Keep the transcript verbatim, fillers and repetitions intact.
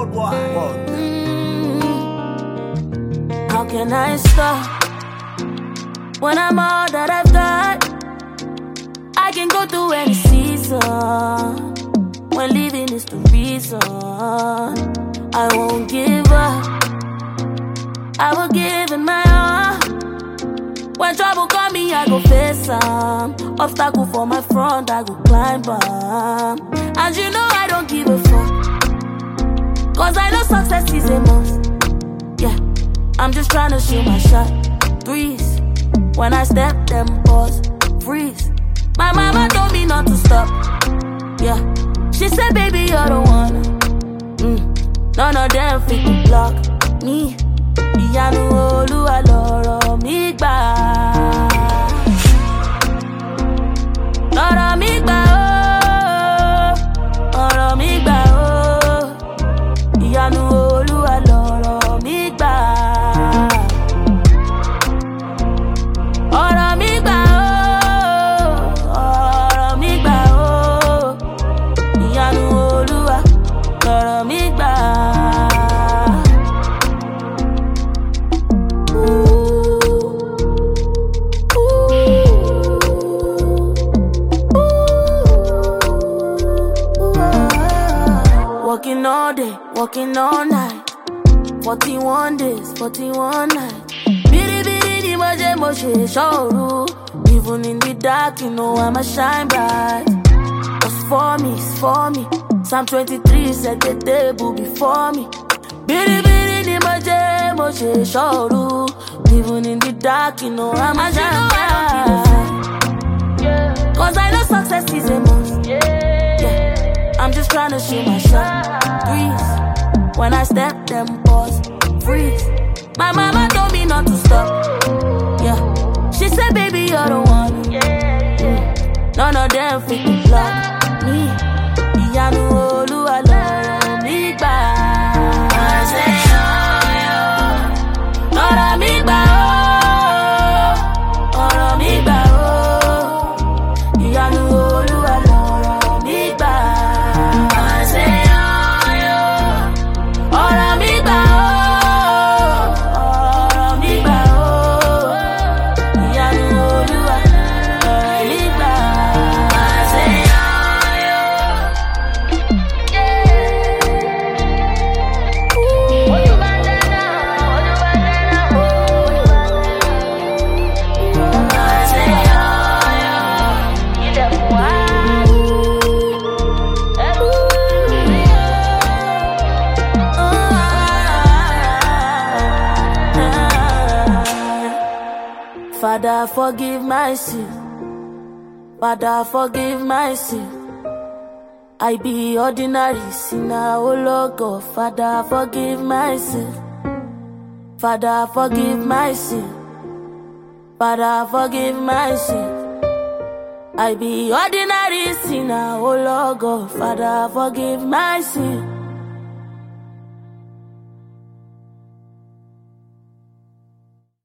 Worldwide. Mm. How can I stop when I'm all that I've got? I can go through any season when living is the reason. I won't give up. I will give it my all. When trouble call me, I go face some. Obstacle for my front, I go climb up. And you know I don't give a fuck, cause I know success is a must. Yeah, I'm just trying to shoot my shot. Threes, when I step, them pause, freeze. My mama told me not to stop. Yeah, she said, baby, you're the one. Mm. None of them fit to block me. Ìyanu Olúwa lọ̀rọ̀ mi gbà. Lọ̀rọ̀ mi gbà ó, ọ̀rọ̀ mi gbà ó. Ìyanu Olúwa lọ̀rọ̀ mi gbà. Ọ̀rọ̀ mi gbà ó, ọ̀rọ̀ mi gbà ó. Ìyanu Olúwa lọ̀rọ̀ mi gbà. Working all day, working all night. forty-one days, forty-one nights. Bidi bidi di moje moje shoru. Even in the dark, you know I'ma shine bright. It's for me, it's for me. Psalm twenty-three set the table before me. Bidi bidi di moje moje shoru. Even in the dark, you know I'ma shine bright. Cause I know success is a must. Yeah, I'm just trying to shoot my shot. Threes, when I step, them pause, freeze. My mama told me not to stop. Yeah, she said, baby, you're the one. Mm. None of them fit to block me. Ìyanu Olúwa lọ̀rọ̀ mi gbà. Lọ̀rọ̀ mi gbà ó, ọ̀rọ̀ mi gbà ó. Ìyanu Olúwa lọ̀rọ̀ mi gbà. Ọ̀rọ̀ mi gbà ó, ọ̀rọ̀ mi gbà ó. Ìyanu Olúwa lọ̀rọ̀ mi gbà. Father, forgive my sin. Father, forgive my sin. I be ordinary sinner, oh Lord God. Father, forgive my sin. Father, forgive my sin. Father, forgive my sin. I be ordinary sinner, oh Lord God. Father, forgive my sin.